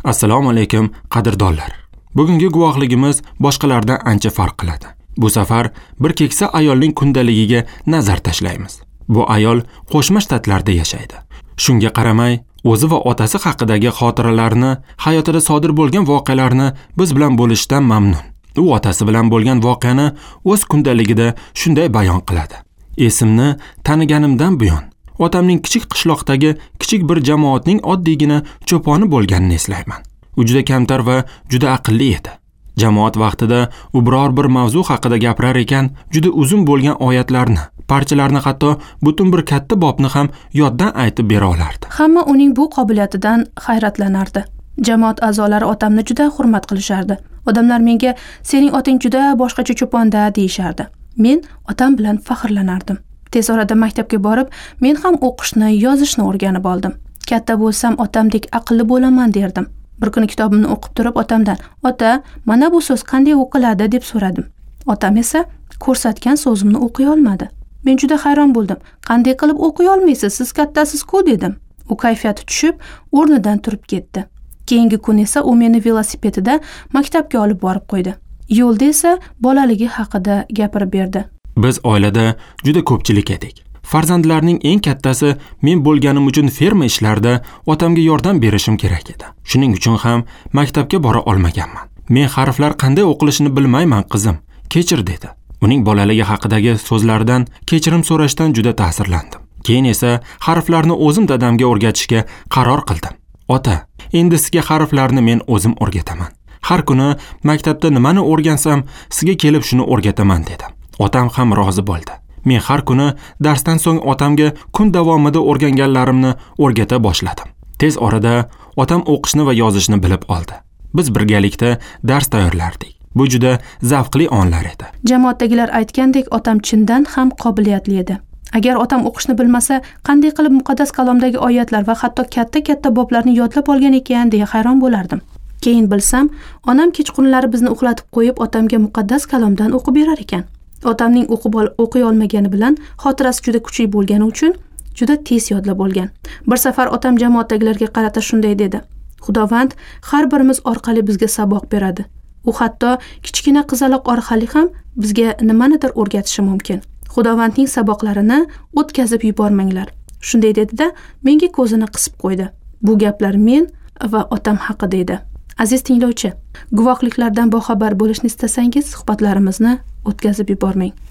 Assalomu alaykum qadrdonlar. Bugungi guvohligimiz boshqalardan ancha farq qiladi. Bu safar bir keksa ayolning kundaligiga nazar tashlaymiz. Bu ayol Qo'shma Shtatlarda yashaydi. Shunga qaramay, o'zi va otasi haqidagi xotiralarini, hayotida sodir bo'lgan voqealarni biz bilan bo'lishdan mamnun. U otasi bilan bo'lgan voqeani o'z kundaligida shunday bayon qiladi. Esimni taniganimdan buyon otamning kichik qishloqdagi kichik bir jamoatning oddiygina cho'poni bo'lganini eslayman. U juda kamtar va juda aqlli edi. Jamoat vaqtida u biror bir mavzu haqida gapirar ekan, juda uzun bo'lgan oyatlarni, parchalarni, hatto butun bir katta bobni ham yoddan aytib bera olardi. Hamma uning bu qobiliyatidan hayratlanardi. Jamoat a'zolari otamni juda hurmat qilishardi. Odamlar menga "Sening oting juda boshqacha cho'ponda" deyishardi. Men otam bilan faxrlanardim. Tez orada maktabga borib, men ham o'qishni, yozishni o'rganib oldim. Katta bo'lsam otamdek aqlli bo'laman derdim. Bir kuni kitobimni o'qib turib otamdan, "Ota, mana bu so'z qanday o'qiladi?" deb so'radim. Otam esa ko'rsatgan so'zimni o'qiy olmadi. Men juda hayron bo'ldim. "Qanday qilib o'qiy olmaysiz? Siz kattasiz-ku" dedim. U kayfiyati tushib, o'rnidan turib ketdi. Keyingi kun esa u meni velosipedida maktabga olib borib qo'ydi. Yo'lda esa bolaligi haqida gapirib berdi. Biz oilada juda ko'pchilik edik. Farzandlarning eng kattasi men bo'lganim uchun ferma ishlarida otamga yordam berishim kerak edi. Shuning uchun ham maktabga bora olmaganman. Men harflar qanday o'qilishini bilmayman, qizim. Kechir dedi. Uning bolaligi haqidagi so'zlaridan kechirim so'rashdan juda ta'sirlandim. Keyin esa harflarni o'zim dadamga o'rgatishga qaror qildim. Ota, endi sizga harflarni men o'zim o'rgataman. Har kuni maktabda nimani o'rgansam, sizga kelib shuni o'rgataman dedim. Otam ham rozi bo'ldi. Men har kuni darsdan so'ng otamga kun davomida o'rganganlarimni o'rgata boshladim. Tez orada otam o'qishni va yozishni bilib oldi. Biz birgalikda dars tayyorlardik. Bu juda zavqli onlar edi. Jamoatdagilar aytgandek, otam chindan ham qobiliyatli edi. Agar otam o'qishni bilmasa, qanday qilib muqaddas kalomdagi oyatlar va hatto katta boblarni yodlab olgan ekan deya hayron bo'lardim. Keyin bilsam, onam kechqurunlari bizni uxlatib qo'yib, otamga muqaddas kalomdan o'qib berar ekan. Otamning o'qiy olmagani bilan xotirasi juda kuchli bo'lgani uchun juda tez yodlab olgan. Bir safar otam jamoatdagilarga qarata shunday dedi: "Xudovand har birimiz orqali bizga saboq beradi. U hatto kichkina qizaloq orqali ham bizga nimanidir o'rgatishi mumkin. Xudovandning saboqlarini o'tkazib yubormanglar." Shunday dedi-da, menga ko'zini qisib qo'ydi. Bu gaplar men va otam haqida edi. Aziz tinglovchi, guvohliklardan boxabar bo'lishni istasangiz, suhbatlarimizni o'tkazib yubormang.